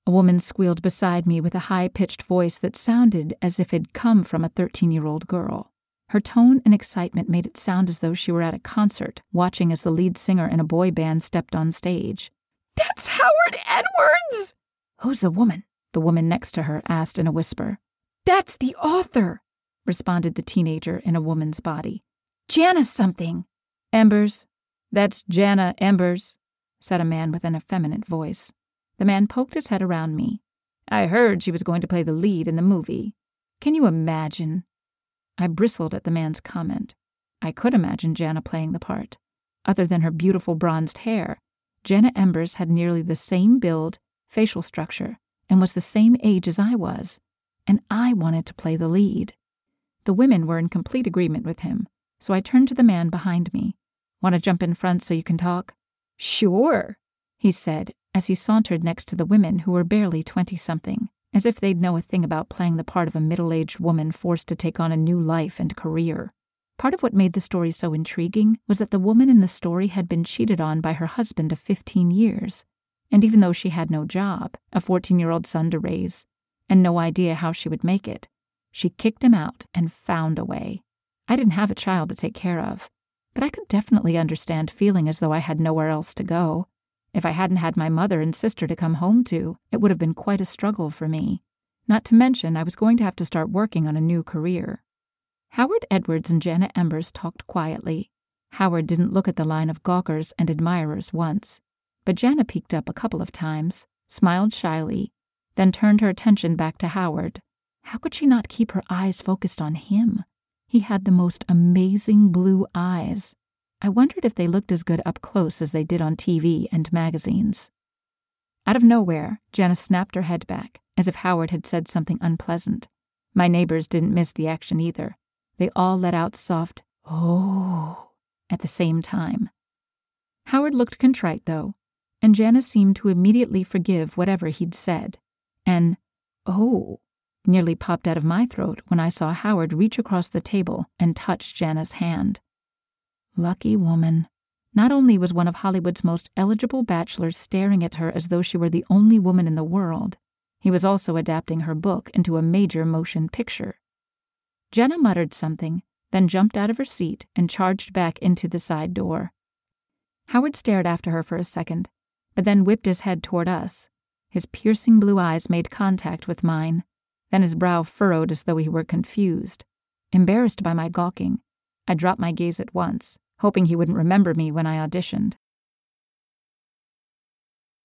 A woman squealed beside me with a high-pitched voice that sounded as if it had come from a 13-year-old girl. Her tone and excitement made it sound as though she were at a concert, watching as the lead singer in a boy band stepped on stage. "That's Howard Edwards!" "Who's the woman?" the woman next to her asked in a whisper. "That's the author," responded the teenager in a woman's body. "Jana something." "Embers. That's Jana Embers," said a man with an effeminate voice. The man poked his head around me. "I heard she was going to play the lead in the movie. Can you imagine?" I bristled at the man's comment. I could imagine Jana playing the part. Other than her beautiful bronzed hair, Jana Embers had nearly the same build, facial structure, and was the same age as I was. And I wanted to play the lead. The women were in complete agreement with him, so I turned to the man behind me. "Want to jump in front so you can talk?" "Sure," he said, as he sauntered next to the women who were barely 20-something, as if they'd know a thing about playing the part of a middle-aged woman forced to take on a new life and career. Part of what made the story so intriguing was that the woman in the story had been cheated on by her husband of 15 years, and even though she had no job, a 14-year-old son to raise, and no idea how she would make it, she kicked him out and found a way. I didn't have a child to take care of, but I could definitely understand feeling as though I had nowhere else to go. If I hadn't had my mother and sister to come home to, it would have been quite a struggle for me. Not to mention, I was going to have to start working on a new career. Howard Edwards and Jana Embers talked quietly. Howard didn't look at the line of gawkers and admirers once, but Jana peeked up a couple of times, smiled shyly, then turned her attention back to Howard. How could she not keep her eyes focused on him? He had the most amazing blue eyes. I wondered if they looked as good up close as they did on TV and magazines. Out of nowhere, Jana snapped her head back, as if Howard had said something unpleasant. My neighbors didn't miss the action either. They all let out soft, "Oh," at the same time. Howard looked contrite, though, and Jana seemed to immediately forgive whatever he'd said. An "oh" nearly popped out of my throat when I saw Howard reach across the table and touch Jana's hand. Lucky woman. Not only was one of Hollywood's most eligible bachelors staring at her as though she were the only woman in the world, he was also adapting her book into a major motion picture. Jana muttered something, then jumped out of her seat and charged back into the side door. Howard stared after her for a second, but then whipped his head toward us. His piercing blue eyes made contact with mine. Then his brow furrowed as though he were confused. Embarrassed by my gawking, I dropped my gaze at once, hoping he wouldn't remember me when I auditioned.